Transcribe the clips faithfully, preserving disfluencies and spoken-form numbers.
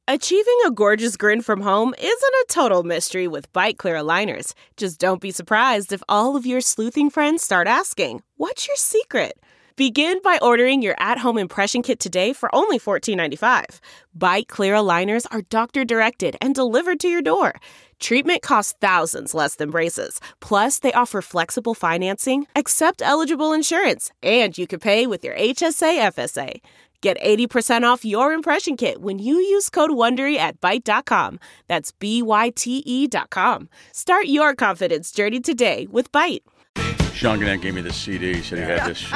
Achieving a gorgeous grin from home isn't a total mystery with Byte Clear aligners. Just don't be surprised if all of your sleuthing friends start asking, "What's your secret?" Begin by ordering your at-home impression kit today for only fourteen ninety-five. Byte Clear aligners are doctor-directed and delivered to your door. Treatment costs thousands less than braces. Plus, they offer flexible financing, accept eligible insurance, and you can pay with your H S A F S A. Get eighty percent off your impression kit when you use code WONDERY at byte dot com. That's B Y T E dot com. Start your confidence journey today with Byte. Sean Gannett gave me this C D. He said he had this.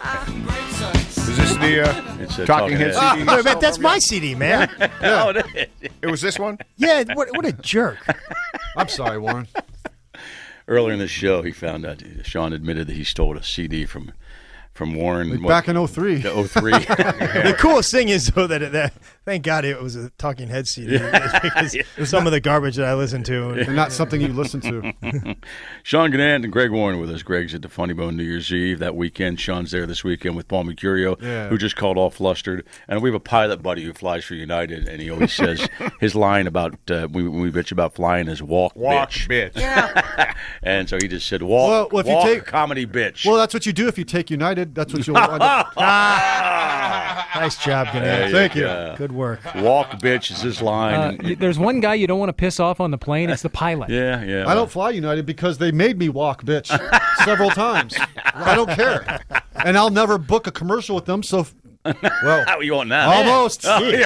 Is this the uh, It's a Talking Head Head. C D? Oh, man, that's my C D, man. Oh, it is. It was this one? Yeah, what, what a jerk. I'm sorry, Warren. Earlier in the show, he found out Sean admitted that he stole a C D from from Warren. Like what- back in oh three. the oh three. The coolest thing is, though, that, that thank God it was a Talking Head C D. Because some of the garbage that I listened to. And not something you listen to. Sean Gannett and Greg Warren with us. Greg's at the Funny Bone New Year's Eve that weekend. Sean's there this weekend with Paul Mercurio, Yeah. who just called all flustered. And we have a pilot buddy who flies for United, and he always says his line about uh, we, when we bitch about flying is walk, Walk, bitch. bitch. And so he just said walk, Well, well, if you walk take- comedy bitch. Well, that's what you do if you take United. That's what you'll wind up. Nice job, Gannett. Thank you. go. Good work. Walk, bitch is his line. Uh, And- there's one guy you don't want to piss off on the plane. It's the pilot. yeah, yeah. I don't fly United because they made me walk, bitch, several times. I don't care. And I'll never book a commercial with them, so, well, How you want that? almost. Jeez.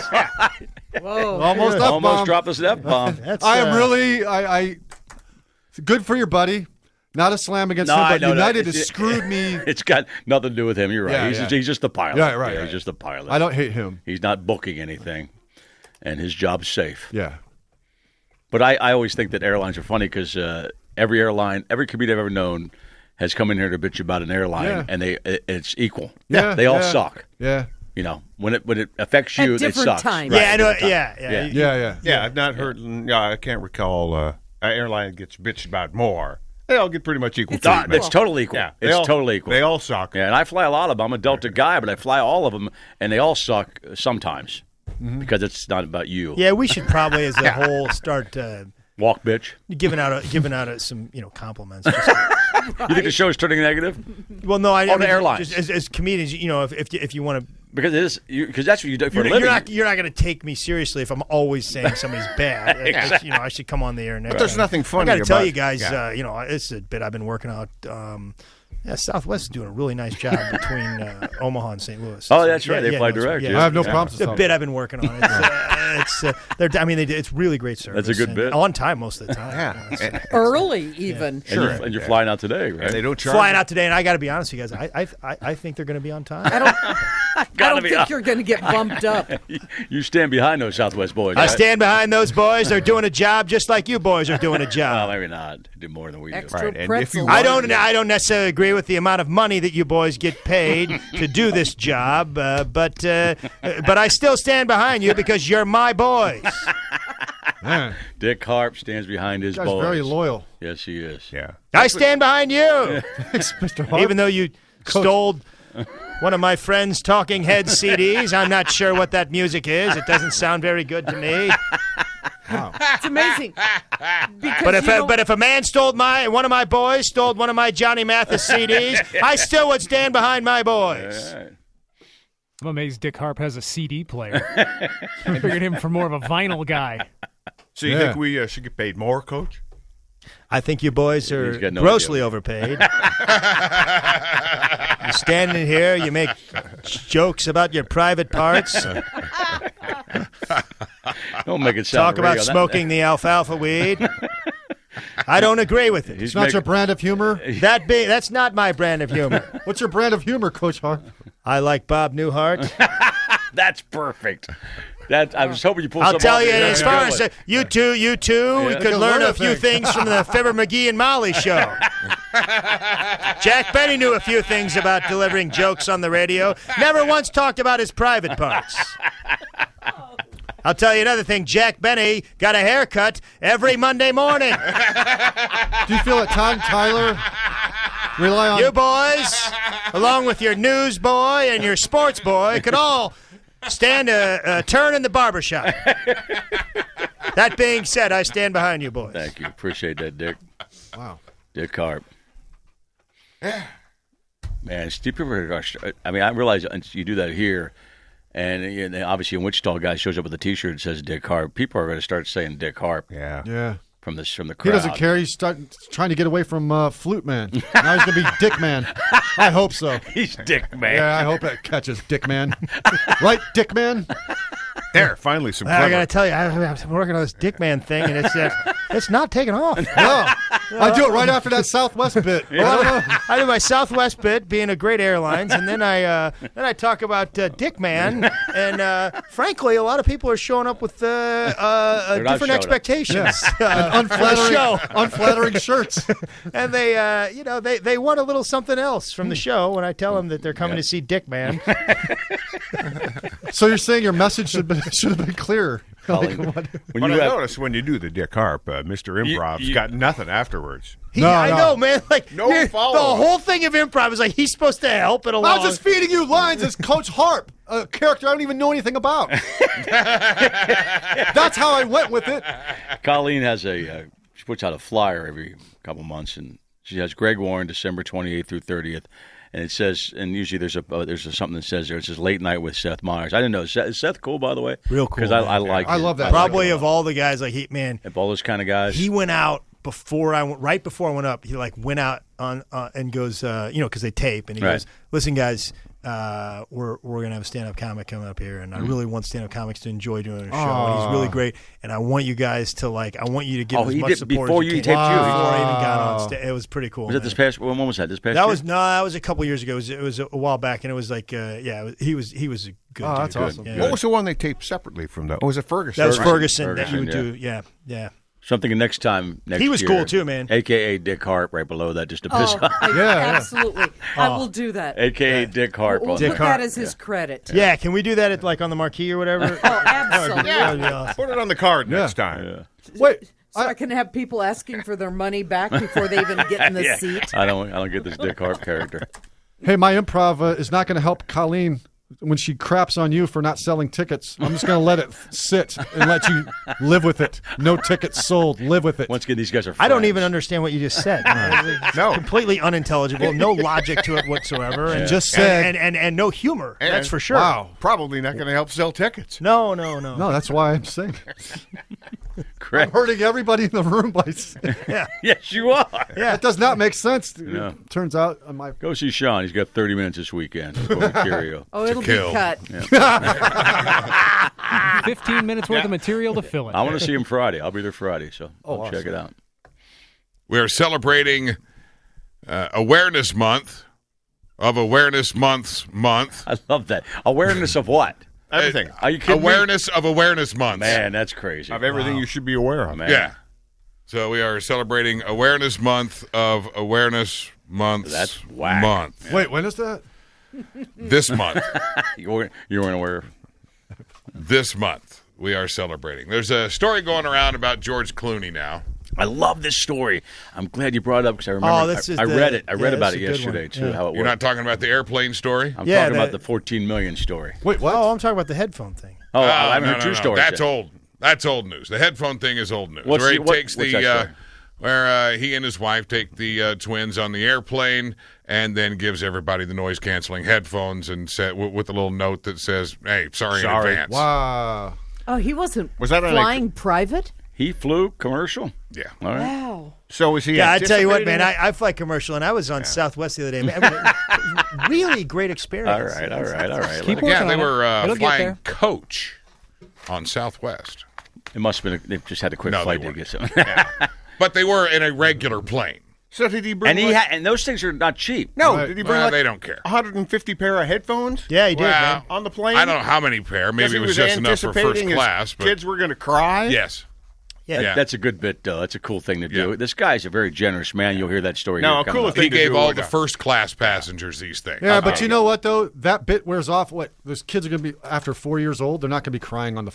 Whoa. Almost Almost F-bomb. dropped us an F-bomb. That's, I am uh, really, I, I, good for your buddy. Not a slam against No, him, I but know that. United It's- has screwed me. It's got nothing to do with him. You're right. Yeah, he's, yeah. he's just the pilot. Yeah, right, Yeah, right. He's just the pilot. I don't hate him. He's not booking anything, and his job's safe. Yeah. But I, I always think that airlines are funny because uh, every airline, every comedian I've ever known has come in here to bitch about an airline, Yeah. and they it, it's equal. Yeah, They all yeah. suck. Yeah. You know, when it when it affects At you, it different sucks. times. Right, Yeah, I know. different Yeah, times. yeah. Yeah. Yeah, yeah. Yeah, I've not heard. Yeah, I can't recall uh, an airline gets bitched about more. They all get pretty much equal It's Ah, treatment. It's totally equal. Yeah, they it's all- totally equal. They all suck. Yeah, and I fly a lot of them. I'm a Delta guy, but I fly all of them, and they all suck sometimes because it's not about you. Yeah, we should probably, as a whole, start uh, Walk, bitch. giving out a, giving out a, some you know compliments. Just, You think the show is turning negative? well, no, I, Oh, I the mean, airlines. just as, as comedians, you know, if if you, if you want to. Because it is because that's what you do for You're, a you're living. not you're not going to take me seriously if I'm always saying somebody's bad. I- I- you know, I should come on the air next. But there's time. nothing funny I got to tell about- you guys, yeah. uh, you know, it's a bit I've been working out. Um, yeah, Southwest is doing a really nice job between uh, Omaha and Saint Louis. Oh, that's right. Yeah, They yeah, fly no, direct, Yeah, yeah. I have no Yeah. problems It's with a that. bit I've been working on. It's, uh, it's uh, they're, I mean, they, it's really great service. That's a good and bit. On time most of the time. Yeah. You know, it's- Early, even. and you're, and you're flying out today, right? And they don't charge. Flying out today, and I got to be honest with you guys. I I, I, I think they're going to be on time. I don't, I Gotta don't be think up. you're going to get bumped up. You stand behind those Southwest boys. I right? stand behind those boys. They're doing a job just like you boys are doing a Well, job. maybe not. Do more than we do. Extra Right, and if pretzel. you I want- don't. I don't necessarily agree with the amount of money that you boys get paid to do this job, uh, but uh, but I still stand behind you because you're my boys. Man, Dick Harp stands behind his guy's boys. very loyal. Yes, he is. Yeah. I stand behind you, Thanks, Mister Hart. even though you stole one of my friend's Talking Head C Ds. I'm not sure what that music is. It doesn't sound very good to me. It's amazing. Because But if you a, don't- but if a man stole my one of my boys stole one of my Johnny Mathis C Ds, I still would stand behind my boys. All right. I'm amazed Dick Harp has a C D player. I figured him for more of a vinyl guy. So you Yeah. think we uh, should get paid more, Coach? I think you boys are He's got no grossly idea. overpaid. You stand in here, you make jokes about your private parts, Don't make it sound talk about real. That- smoking the alfalfa weed. I don't agree with it. He's It's not your making- brand of humor. That be that's not my brand of humor. What's your brand of humor, Coach Hart? I like Bob Newhart. That's perfect. That I was hoping you pulled. I'll some tell off you, there. as far as uh, you two, you two, we Yeah. could You'll learn learn a a few thing. things from the Fibber McGee and Molly show. Jack Benny knew a few things about delivering jokes on the radio. Never once talked about his private parts. I'll tell you another thing. Jack Benny got a haircut every Monday morning. Do you feel that Todd and Tyler rely on? You boys, along with your news boy and your sports boy, could all stand a, a turn in the barbershop. That being said, I stand behind you, boys. Thank you. Appreciate that, Dick. Wow. Dick Harp. Man, Steve Piper, I mean, I realize you do that here, and you know, obviously in Wichita, a guy shows up with a T-shirt that says Dick Harp. People are going to start saying Dick Harp. Yeah. Yeah. From this, from the crowd. He doesn't care. He's start, trying to get away from uh, Flute Man. Now he's going to be Dick Man. I hope so. He's Dick Man. Yeah, I hope it catches Dick Man. Right, Dick Man? There, finally some I clever. got to tell you, I, I've been working on this Dick Man thing, and it's uh, it's not taking off. No. I do it right after that Southwest bit. Well, I, don't know. I do my Southwest bit, being a great airlines, and then I uh, then I talk about uh, Dick Man, and uh, frankly, a lot of people are showing up with uh, uh, uh, They're not different showing up. expectations. Uh, And unflattering, show. unflattering shirts. and they, uh, you know, they, they want a little something else from the show when I tell them that they're coming to see Dick Man. So you're saying your message should, be, should have been clearer. Like, Colin, what- when But you I have, noticed when you do the Dick Harp, uh, Mister Improv's you- got nothing afterwards. He, No, I no. know, man. Like No you're- the follow-up. whole thing of improv is like he's supposed to help it along. I was just feeding you lines as Coach Harp, a character I don't even know anything about. That's how I went with it. Colleen has a, uh, she puts out a flyer every couple months, and she has Greg Warren, December twenty-eighth through thirtieth. And it says, and usually there's a uh, there's a, something that says there. It says late night with Seth Meyers. I didn't know. Is Seth, is Seth cool, by the way? Real cool, Because I, man. I like. I it. love that. like Probably it a of lot. all the guys, like he man, Of all those kind of guys. he went out before I went right before I went up. He like went out on uh, and goes, uh, you know, because they tape, and he Right. goes, "Listen, guys, uh, we're we're gonna have a stand up comic coming up here, and I really want stand up comics to enjoy doing a show. And he's really great, and I want you guys to like, I want you to give Oh, as he much did- support before as you you taped can." you. Before I even got Wow. on stage, it was pretty cool. was that this man. past? When was that? This past That year? was no, that was a couple years ago. It was, it was a while back, and it was like, uh, yeah, it was- he was he was a good. Oh, dude. that's awesome. Yeah. What was the one they taped separately from the? Oh, was it Ferguson? That was Ferguson. Ferguson, that you would Ferguson, do. Yeah, yeah. something next time. Next He was year, cool, too, man. A K A Dick Harp, right below that, just to piss Oh, off. I- Yeah, yeah. absolutely. I will do that. A K A Dick Harp. We'll on Dick put there. Harp. that as his credit. Yeah, can we do that at like on the marquee or whatever? Oh, absolutely. That'd be awesome. Put it on the card Yeah. next time. Wait, So I, can have people asking for their money back before they even get in the Yeah. seat. I don't. I don't get this Dick Harp character. hey, my improv uh, is not going to help Colleen when she craps on you for not selling tickets. I'm just going to let it sit and let you live with it. No tickets sold. Live with it. Once again, these guys are. I don't friends. even understand what you just said. It's No. completely unintelligible. No logic to it whatsoever. And Just and, said- and, and, and no humor. And- that's for sure. Wow. Probably not going to help sell tickets. No, no, no. No, that's why I'm saying. I'm Correct. hurting everybody in the room by saying Yes, you are. that does not make sense. Yeah. It turns out on my Go see Sean. He's got thirty minutes this weekend. Before Curio. Oh, it'll kill. be cut. Fifteen minutes worth of material to fill it. I want to see him Friday. I'll be there Friday, so Oh, I'll check it out. We are celebrating uh, Awareness Month of Awareness Month's month. I love that. Awareness of what? Everything. Are you kidding me? Awareness of Awareness Month. Man, that's crazy. Of everything you should be aware of. Man. Yeah. So we are celebrating Awareness Month of Awareness Month's That's whack. month. wait. When is that? This month. You weren't, you weren't aware of. This month we are celebrating. There's a story going around about George Clooney now. I love this story. I'm glad you brought it up because I remember. Oh, this I, is I the- read it. I read yeah, about that's it a good yesterday one. too. Yeah. How it You're worked. not talking about the airplane story? I'm Yeah, talking about the- the fourteen million story. Wait, what? Oh, I'm talking about the headphone thing. Oh, Oh, I haven't no, heard no, two no. stories. That's yet. old. That's old news. The headphone thing is old news. What's where he the- what- takes what's the that uh, story? where uh, he and his wife take the uh, twins on the airplane and then gives everybody the noise canceling headphones and sa- w- with a little note that says, "Hey, sorry, Sorry. in advance." Wow. Oh, he wasn't Was that on a- flying private? He flew commercial. Yeah. All right. Wow. So was he? Yeah, I tell you what, man. anticipating I, I fly commercial, and I was on Southwest the other day. Man, I mean, really great experience. All right. All right. All right. Keep Let it- Yeah, working they on it. were uh, It'll get flying there. coach on Southwest, It must have been. A, they just had a quick No, they flight to weren't. get something. but they were in a regular plane. So did he bring? and he like- had, and those things are not cheap. no. Right. Did he bring Well, like they don't care. one hundred fifty pair of headphones? Yeah, he did, Well, man. On the plane? I don't know how many pair. Because Maybe he it was just enough for first anticipating his class. But kids were going to cry. yes. Yeah. Yeah. That's a good bit, though. That's a cool thing to do. Yeah. this guy's a very generous man. You'll hear that story. No, here coming cool up. thing He to gave do all like the a- first class passengers these things. Yeah, but you know what though? That bit wears off. What those kids are going to be after four years old? They're not going to be crying on the flight.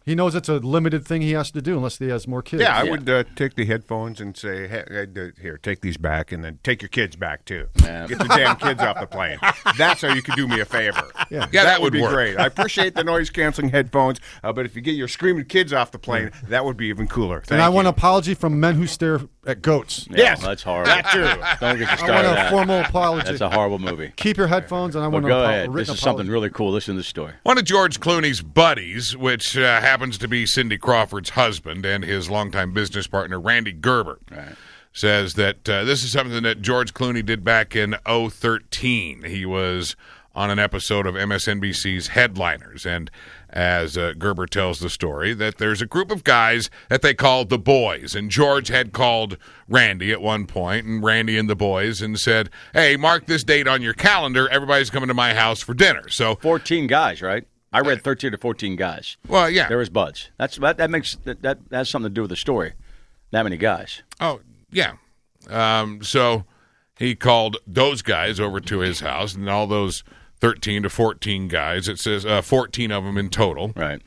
He knows it's a limited thing he has to do unless he has more kids. Yeah, I Yeah. would uh, take the headphones and say, hey, uh, here, take these back, and then take your kids back, too. Yeah. Get the damn kids off the plane. That's how you could do me a favor. Yeah. Yeah, that would be work. great. I appreciate the noise-canceling headphones, uh, but if you get your screaming kids off the plane, that would be even cooler. Thank and I you. want an apology from men who stare at goats. Yeah, Yes. that's horrible. That too. Don't get you I want started. a on that. formal apology. That's a horrible movie. Keep your headphones, and I Well, want go a, ahead. a This written is something apology. really cool. Listen to the story. One of George Clooney's buddies, which uh, happens to be Cindy Crawford's husband and his longtime business partner, Randy Gerber, Right. says that uh, this is something that George Clooney did back in oh thirteen. He was on an episode of M S N B C's Headliners, and as uh, Gerber tells the story, that there's a group of guys that they call the boys, and George had called Randy at one point, and Randy and the boys, and said, hey, mark this date on your calendar. Everybody's coming to my house for dinner. So, fourteen guys, right? I read thirteen to fourteen guys. well, yeah. There was buds. That's that, that makes that, that has something to do with the story. That many guys. Oh, yeah. Um, so he called those guys over to his house, and all those thirteen to fourteen guys, it says uh, fourteen of them in total, Right.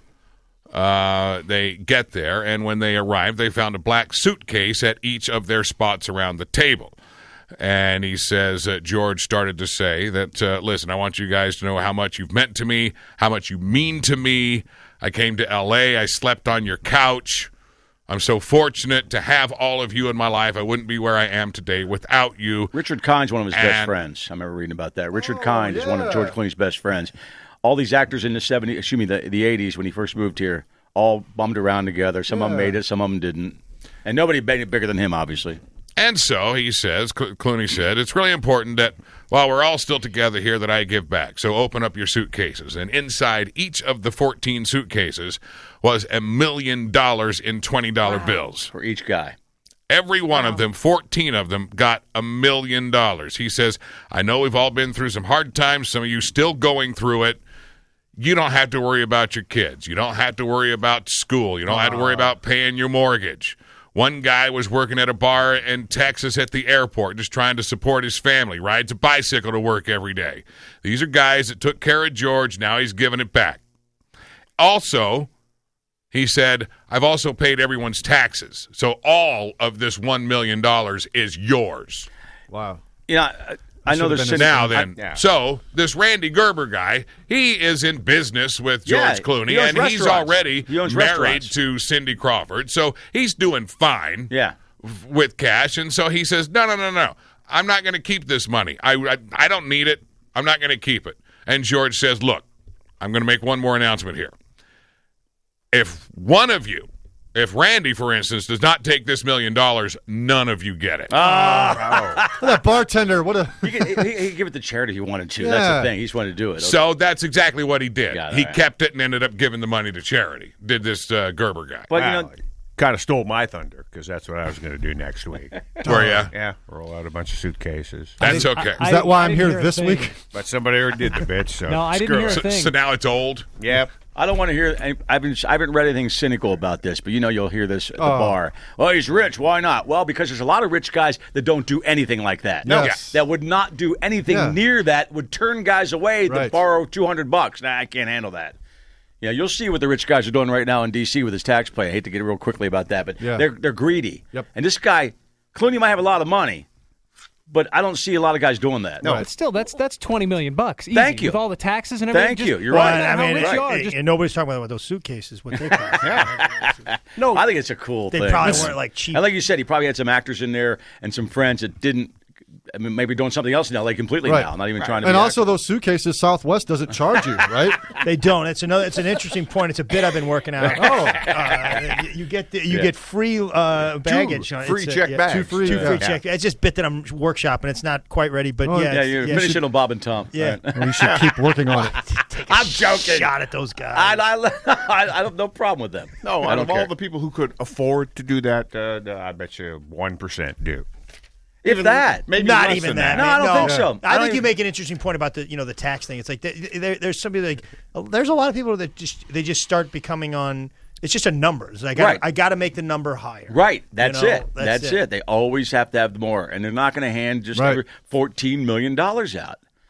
uh, they get there, and when they arrive, they found a black suitcase at each of their spots around the table. And he says uh, George started to say that, uh, listen, I want you guys to know how much you've meant to me, how much you mean to me. I came to L A. I slept on your couch. I'm so fortunate to have all of you in my life. I wouldn't be where I am today without you. Richard Kind's one of his best And- friends. I remember reading about that. Richard Kind is one of George Clooney's best friends. All these actors in the seventies, excuse me, the, the eighties when he first moved here, all bummed around together. Some of them made it, some of them didn't. And nobody made it bigger than him, obviously. And so he says, Cl- Clooney said, it's really important that while we're all still together here that I give back. So open up your suitcases. And inside each of the fourteen suitcases was a million dollars in twenty dollar bills. For each guy. Every one of them, fourteen of them, got a million dollars. He says, I know we've all been through some hard times. Some of you still going through it. You don't have to worry about your kids. You don't have to worry about school. You don't have to worry about paying your mortgage. One guy was working at a bar in Texas at the airport, just trying to support his family, rides a bicycle to work every day. These are guys that took care of George. Now he's giving it back. Also, he said, I've also paid everyone's taxes. So all of this one million dollars is yours. Wow. You know, I, I know should've there's been Cindy- Now then, I- yeah. so this Randy Gerber guy, he is in business with George Yeah, Clooney, he owns and he's restaurants. already He owns married restaurants. to Cindy Crawford, so he's doing fine Yeah. f- with cash. And so he says, no, no, no, no, I'm not going to keep this money. I, I, I don't need it. I'm not going to keep it. And George says, look, I'm going to make one more announcement here. If one of you, if Randy, for instance, does not take this million dollars, none of you get it. Ah. That bartender, what a. He could, he, he could give it to charity if he wanted to. Yeah. That's the thing. He just wanted to do it. So that's exactly what he did. Got it, he all right. kept it and ended up giving the money to charity. Did this uh, Gerber guy? But, you Wow. know, Kind of stole my thunder because that's what I was going to do next week. Where ya? Yeah, roll out a bunch of suitcases. That's okay. I- Is that why I'm didn't here hear a this thing. week? But somebody already did the bitch, so No, I didn't screw hear a it. so, thing. so now it's old. Yep. I don't want to hear. I've been. I haven't read anything cynical about this, but you know, you'll hear this at the Oh. bar. Well, he's rich. Why not? Well, because there's a lot of rich guys that don't do anything like that. No. Yes. that would not do anything Yeah. near that. Would turn guys away that Right. borrow two hundred bucks. Nah, I can't handle that. Yeah, you'll see what the rich guys are doing right now in D C with his tax plan. I hate to get real quickly about that, but Yeah. they're they're greedy. Yep. And this guy, Clooney, might have a lot of money, but I don't see a lot of guys doing that. No, but still, that's that's twenty million bucks. Easy, Thank you. with all the taxes and everything. Thank Just you. You're find right. out I how mean, rich right. you are. and- Just and nobody's talking about those suitcases, what they cost. No, I think it's a cool they thing. probably Listen, weren't like cheap. And like you said, he probably had some actors in there and some friends that didn't. I mean, maybe doing something else now, like completely Right. now, not even trying to. And be also, actors. those suitcases, Southwest doesn't charge you, right? They don't. It's another. It's an interesting point. It's a bit I've been working out. Oh, uh, you- you get the, you Yeah. get free uh, baggage. on it. free It's a- check yeah, bags. Two free, Two yeah. free Yeah. check. It's just a bit that I'm workshopping. It's not quite ready, but Oh, yeah, yeah, it's- you're yeah, finishing should on Bob and Tom. Yeah. Right. Well, you should keep working on it. take a I'm joking. Shot at those guys. I, I, I, I have no problem with them. No, I out don't of all care. the people who could afford to do that, uh, I bet you one percent do. If that, Maybe Not less even than that. No, I don't no. think so. I I, don't think even- you make an interesting point about the you know the tax thing. It's like there, there, there's somebody like there's a lot of people that just they just start becoming on. It's just a numbers. I got Right. I got to make the number higher. Right, that's know, it. that's That's, it. it. They always have to have more, and they're not going to hand just Right. every fourteen million dollars out.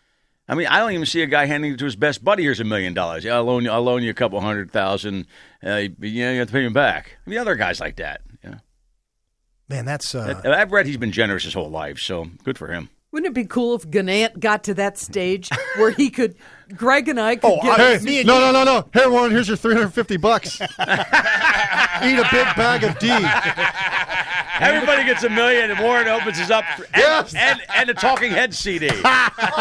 I mean, I don't even see a guy handing it to his best buddy. Here's a million dollars. Yeah, I'll loan you. I'll loan you a couple hundred thousand. Uh, you, you have to pay him back. I mean, other guys like that. Yeah. Man, that's. Uh, I've read he's been generous his whole life, so good for him. Wouldn't it be cool if Gannett got to that stage where he could, Greg and I could Oh, get. I- Hey, me and no, you- no, no, no. Here, Warren, here's your three hundred fifty bucks. Eat a big bag of D. Everybody gets a million, and Warren opens his up, and, Yes. and, and a Talking Head C D. What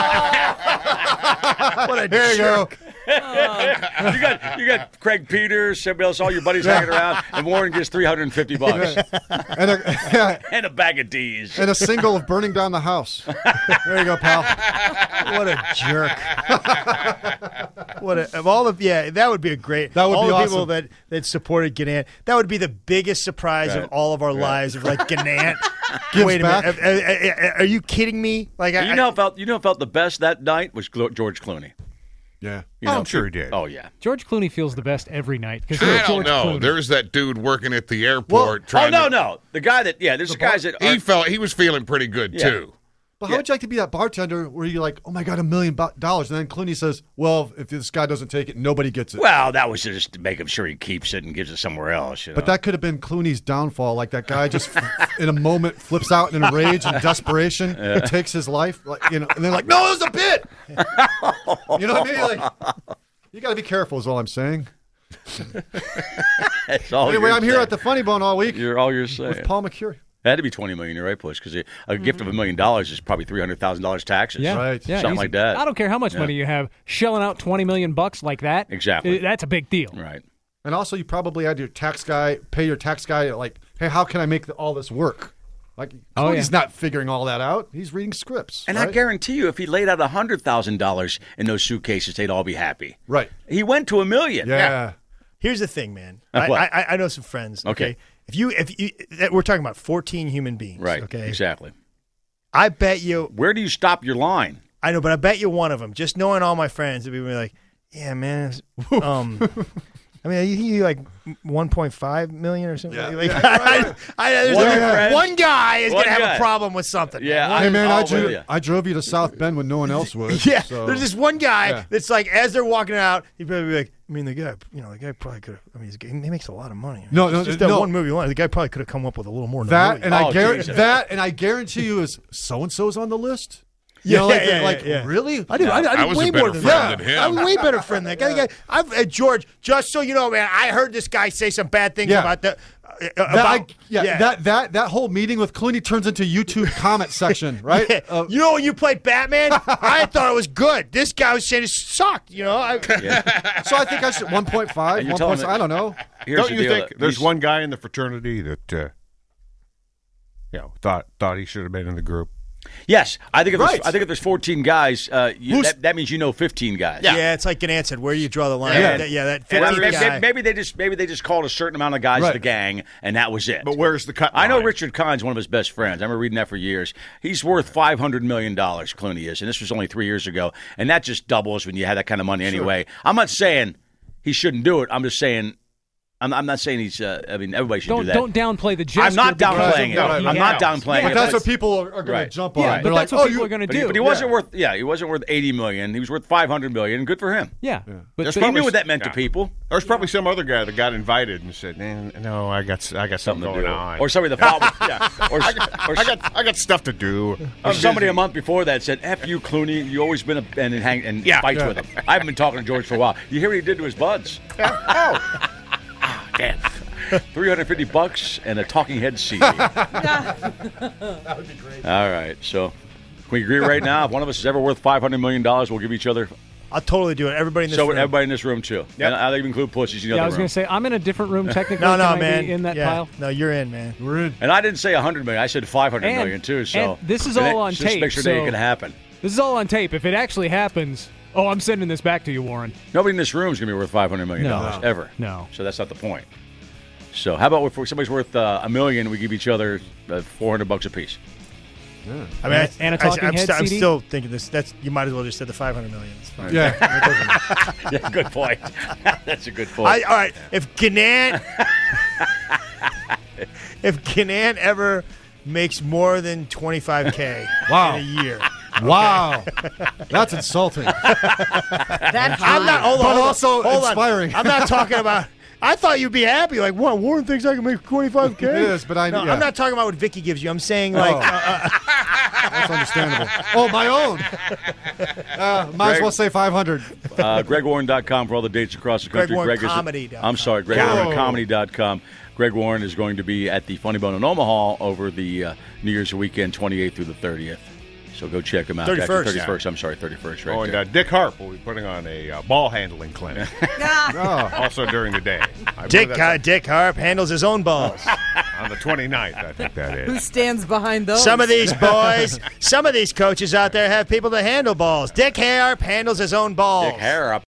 a There you go. you got you got Craig Peters, everybody else, all your buddies hanging around, and Warren gets three hundred and fifty bucks And a, and a bag of D's. and a single of Burning Down the House. There you go, pal. What a jerk! What a, of all the yeah, that would be a great. That would all be the people awesome. that that supported Gannett. That would be the biggest surprise Right. of all of our lives. Of like Gannett. Gives Wait a back. minute, are, are- are you kidding me? Like I, You know, who felt you know, who felt the best that night was Glo- George Clooney. Yeah. You Oh, know, I'm sure he did. Oh yeah. George Clooney feels the best every night because I don't George know. Clooney. There's that dude working at the airport. Oh trying no, to, no, the guy that yeah. There's the guys that He are, felt he was feeling pretty good Yeah. too. But how would you like to be that bartender where you're like, oh my God, a million bo- dollars? And then Clooney says, well, if this guy doesn't take it, nobody gets it. well, that was just to make him sure he keeps it and gives it somewhere else. You know? But that could have been Clooney's downfall. Like that guy just, in a moment, flips out in a rage and desperation, and takes his life. Like you know, and they're like, "No, it was a bit." You know what I mean? Like, you got to be careful. Is all I'm saying. That's all Anyway, you're I'm here saying. at the Funny Bone all week You're all you're saying. with Paul McCurry. It had to be twenty million. You're right, Push, because a, a gift of a million dollars is probably three hundred thousand dollars taxes. Yeah, Right. yeah, Something easy. like that. I don't care how much Yeah. money you have, shelling out twenty million bucks like that. Exactly. uh, That's a big deal. Right. And also, you probably had your tax guy pay your tax guy like, "Hey, how can I make the, all this work?" Like, Oh, he's yeah. not figuring all that out. He's reading scripts. And I right? guarantee you, if he laid out a hundred thousand dollars in those suitcases, they'd all be happy. Right. He went to a million. Yeah. Here's the thing, man. Uh, I, what? I, I know some friends. Okay? Okay. If you if you that- we're talking about fourteen human beings. Right. Okay. Exactly. I bet you. Where do you stop your line? I know, but I bet you one of them. Just knowing all my friends, would be like, yeah, man. Um, I mean, you think you like one point five million or something? Yeah. Like, Yeah. I, I, there's One like- friend. one guy is One gonna have guy. a problem with something. Yeah. Hey, man, I'm I, all dro- with you. I drove you to South Bend when no one else would. Yeah, so- there's this one guy Yeah. that's like, as they're walking out, he'd probably be like, I mean, the guy, you know, the guy probably could have. I mean, he's, he makes a lot of money. No, no, It's just that no. one movie line. The guy probably could have come up with a little more. Than a That million. and I Oh, guarantee Jesus. that and I guarantee you is so and so's on the list. You Yeah, know, like, yeah, yeah, like yeah. really? I did. I, I, I did was way a more better than friend that. than him. I'm a way better friend than that guy. guy I've, uh, George, just so you know, man, I heard this guy say some bad things Yeah. about the. Uh, That, about, I, yeah, that that that whole meeting with Clooney turns into YouTube comment section, right? Yeah. Uh, you know, when you played Batman, I thought it was good. This guy was saying it sucked. You know, I, so I think I should one point five, And you're one telling point me- I don't know. Here's Don't the you deal. think there's He's- one guy in the fraternity that, uh, you know, thought thought he should have been in the group? Yes, I think if Right. there's, I think if there's fourteen guys, uh, you, Who's- that, that means you know fifteen guys. yeah. it's like Gannett said. Where do you draw the line? Yeah. That, yeah, that And fifteenth maybe, guy. maybe they just maybe they just called a certain amount of guys Right. the gang, and that was it. But where's the cut I know line? Richard Kahn's one of his best friends. I remember reading that for years. He's worth five hundred million dollars, Clooney is, and this was only three years ago. And that just doubles when you have that kind of money anyway. I'm not saying he shouldn't do it. I'm just saying, I'm, I'm not saying he's, uh, I mean, everybody should Don't do that. don't downplay the gesture. I'm not because downplaying it. of what he I'm not has. downplaying But it. that's but- what people are, are going Right. to jump Yeah, on. but They're that's like, what oh, people you, are going to But he, do. but he wasn't worth, yeah, he wasn't worth eighty million dollars. He was worth five hundred million dollars. Good for him. yeah, but There's the- He probably knew what that meant yeah. to people. There's probably some other guy that got invited and said, "Eh, "No, I got I got something, Something to going do. on." Or somebody that thought, yeah. Or, or, I got I got stuff to do. or I'm somebody busy. a month before that said, F you, Clooney. You always been a, and, and, hang, and Yeah. fights Yeah. with him. I haven't been talking to George for a while. You hear what he did to his buds? Oh, Damn. three hundred fifty bucks and a talking head C D. That would be great. All right. So, can we agree right now? If one of us is ever worth five hundred million dollars, we'll give each other. I'll totally do it. Everybody in this So, room. everybody in this room, too. And I'll even include pussies in the yeah, I other was room. going to say I'm in a different room technically. no, no, Can I man. be in that yeah. pile. No, you're in, man. we're in. And I didn't say one hundred million. I said five hundred And- million too. So, and this is and all it- on just tape, make sure that it so- can happen. This is all on tape. If it actually happens, oh, I'm sending this back to you, Warren. Nobody in this room is going to be worth five hundred million dollars No. ever. No. So that's not the point. So how about if somebody's worth uh, a million, we give each other uh, four hundred bucks apiece? I mean, And a I, talking I'm, head st- I'm C D? still thinking this. That's you might as well just said the five hundred million. It's fine. Yeah. Yeah, good point. That's a good point. I, all right. If Gannett, if Gannett ever makes more than twenty-five k Wow. in a year, Wow. That's insulting. That I'm not. Hold on. But hold on, also hold on. inspiring. I'm not talking about. I thought you'd be happy. Like, what? Warren thinks I can make twenty-five K. It is, but I. No, yeah. I'm not talking about what Vicky gives you. I'm saying like. Oh. Uh, uh, That's understandable. Oh, my own. Uh, might Greg- as well say five hundred. Uh, Greg Warren dot com for all the dates across the Greg country. Warren Greg is Comedy dot com. I'm sorry, Greg Whoa. Warren Comedy dot com. Greg Warren is going to be at the Funny Bone in Omaha over the uh, New Year's weekend, twenty-eighth through the thirtieth. So go check him out. thirty-first. thirty-first, I'm sorry, thirty-first, right Oh, and there. uh, Dick Harp will be putting on a uh, ball handling clinic Oh. also during the day. I Dick believe uh, that's Dick Harp handles his own balls. on the twenty-ninth, I think that Who is. stands behind those? Some of these boys, some of these coaches out there have people that handle balls. Dick Harp handles his own balls. Dick Harrop.